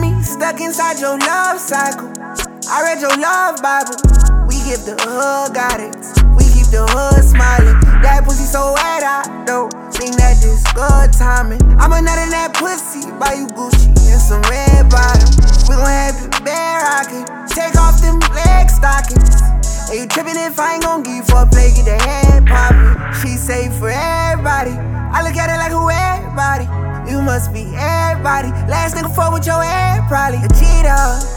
me stuck inside your love cycle. I read your love Bible. We give the hood guidance. We keep the hood smiling. That pussy so wet, I don't think that this good timing. I'ma nut in that pussy, buy you Gucci and some red bottoms. We gon' have the bear rockin', take off them leg stockings. Hey, you trippin' if I ain't gon' give you for a play, get the head poppin'. She say for everybody, I look at it like who everybody. You must be everybody. Last nigga fuck with your head, probably a cheater.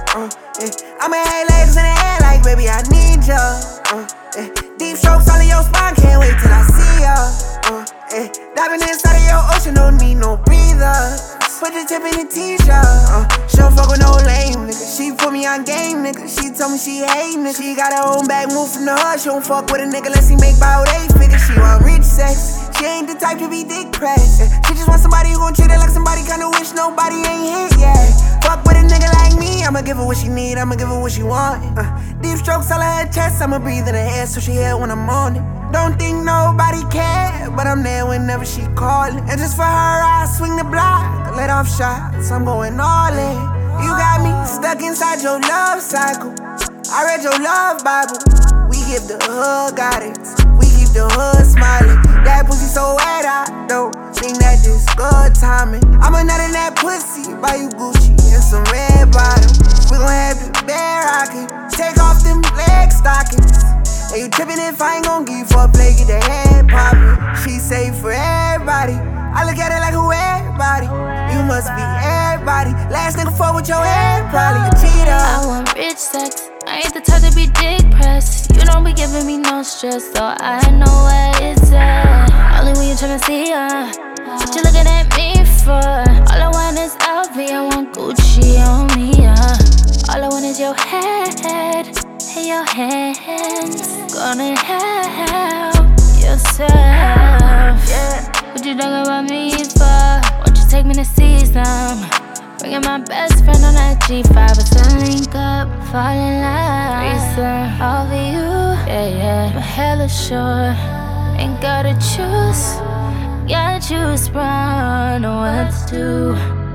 Yeah. I'ma have legs in the air like, baby, I need ya. Yeah. Deep strokes all in your spine, can't wait till I see ya. Yeah. Diving inside of your ocean, don't need no breather. Put the tip in the t-shirt. She don't fuck with no lame nigga. She put me on game, nigga. She told me she hate nigga. She got her own bag, move from the hood. She don't fuck with a nigga unless he make about 8 figures. She want rich sex. She ain't the type to be dick pressed. She just want somebody who gon' treat her like somebody, kinda wish nobody ain't hit yet. Fuck with a nigga like me, I'ma give her what she need, I'ma give her what she want. Deep strokes all in her chest, I'ma breathe in her air so she hear when I'm on it. Don't think nobody care, but I'm there whenever she callin'. And just for her, I swing the block, let off shots, I'm going all in. You got me stuck inside your love cycle. I read your love Bible. We give the hood guidance. We keep the hood smiling. That pussy so wet, I don't think that this good timing. I'ma nut in that pussy, buy you Gucci and some red bottoms. We gon' have the bear rockin', take off them leg stockings. Hey, you trippin' if I ain't gon' give you for a play, get the head poppin'. She say for everybody, I look at it like who everybody. You must be everybody. Last nigga fuck with your head, probably a cheater. I want rich sex, I ain't the type to be dick pressed. You don't be giving me no stress, so I know where it's at. Only when you tryna see her, what you looking at me for? All I want is LV, I want Gucci on me, all I want is your head, and your hands. Gonna help yourself. What you talking about me for? Won't you take me to see some? Bringing my best friend on that G5, let's link up, fall in love. Reason over you, yeah. I'm hella sure, ain't gotta choose. Got you sprung, know what to do.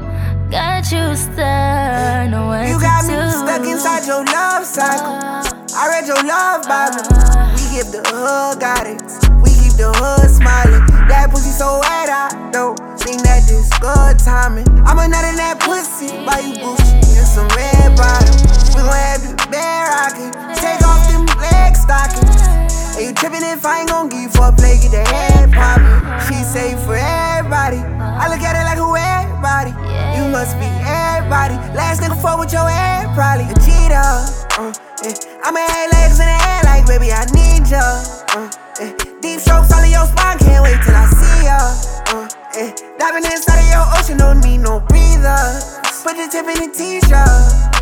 Got you stuck, know what to do. You got me stuck inside your love cycle. I read your love Bible. We give the hood guidance. We keep the hood smiling. That pussy so wet, I don't think that this good timing. I'ma nut in that pussy, buy you Gucci and some red bottoms. We gon' have the bear rockin', take off them leg stockings. Hey, you trippin' if I ain't gon' give you for a play, get the head poppin'. She say for everybody, I look at it like who everybody. You must be everybody. Last nigga fuck with your head, probably a cheater. Yeah. I'ma have legs in the air like, baby, I need ya. Yeah. Deep strokes all in your spine, can't wait till I see ya. Yeah. Diving inside of your ocean, don't need no breather. Put the tip in the t-shirt.